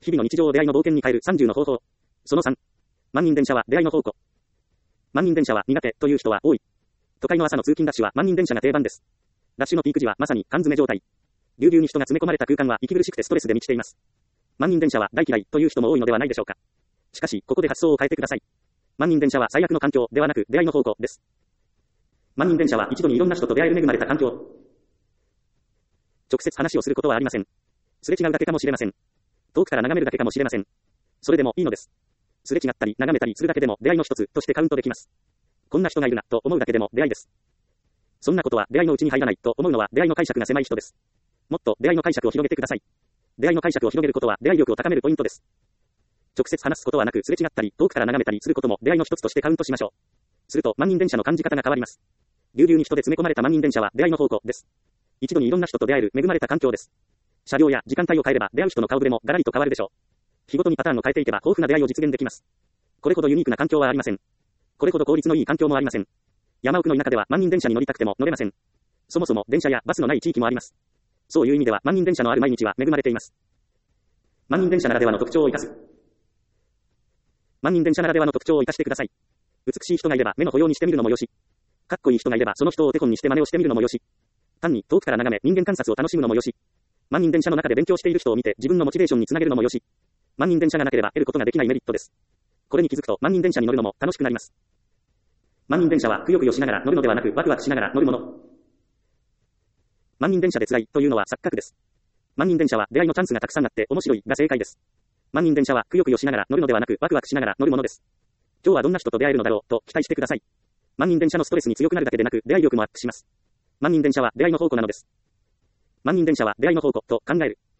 日々の日常を出会いの冒険に変える30の方法。その3。万人電車は出会いの宝庫。万人電車は苦手という人は多い。都会の朝の通勤ラッシュは万人電車が定番です。ラッシュのピーク時はまさに缶詰状態。ぎゅうぎゅうに人が詰め込まれた空間は息苦しくてストレスで満ちています。万人電車は大嫌いという人も多いのではないでしょうか。しかし、ここで発想を変えてください。万人電車は最悪の環境ではなく出会いの宝庫です。万人電車は一度にいろんな人と出会える恵まれた環境。直接話をすることはありません。すれ違うだけかもしれません。遠くから眺めるだけかもしれません。それでもいいのです。すれ違ったり眺めたりするだけでも出会いの一つとしてカウントできます。こんな人がいるなと思うだけでも出会いです。そんなことは出会いのうちに入らないと思うのは出会いの解釈が狭い人です。もっと出会いの解釈を広げてください。出会いの解釈を広げることは出会い力を高めるポイントです。直接話すことはなくすれ違ったり遠くから眺めたりすることも出会いの一つとしてカウントしましょう。すると万人電車の感じ方が変わります。ぎゅうぎゅうに人で詰め込まれた万人電車は出会いの宝庫です。一度にいろんな人と出会える恵まれた環境です。車両や時間帯を変えれば出会う人の顔ぶれもガラリと変わるでしょう。日ごとにパターンを変えていけば豊富な出会いを実現できます。これほどユニークな環境はありません。これほど効率のいい環境もありません。山奥の田舎では万人電車に乗りたくても乗れません。そもそも電車やバスのない地域もあります。そういう意味では万人電車のある毎日は恵まれています。万人電車ならではの特徴を生かす。万人電車ならではの特徴を生かしてください。美しい人がいれば目の保養にしてみるのもよし。かっこいい人がいればその人をお手本にして真似をしてみるのもよし。単に遠くから眺め人間観察を楽しむのもよし。万人電車の中で勉強している人を見て自分のモチベーションにつなげるのもよし。万人電車がなければ得ることができないメリットです。これに気づくと万人電車に乗るのも楽しくなります。万人電車はくよくよしながら乗るのではなくワクワクしながら乗るもの。万人電車で辛いというのは錯覚です。万人電車は出会いのチャンスがたくさんあって面白いが正解です。万人電車はくよくよしながら乗るのではなくワクワクしながら乗るものです。今日はどんな人と出会えるのだろうと期待してください。万人電車のストレスに強くなるだけでなく出会い力もアップします。万人電車は出会いの宝庫なのです。万人電車は出会いの宝庫と考える。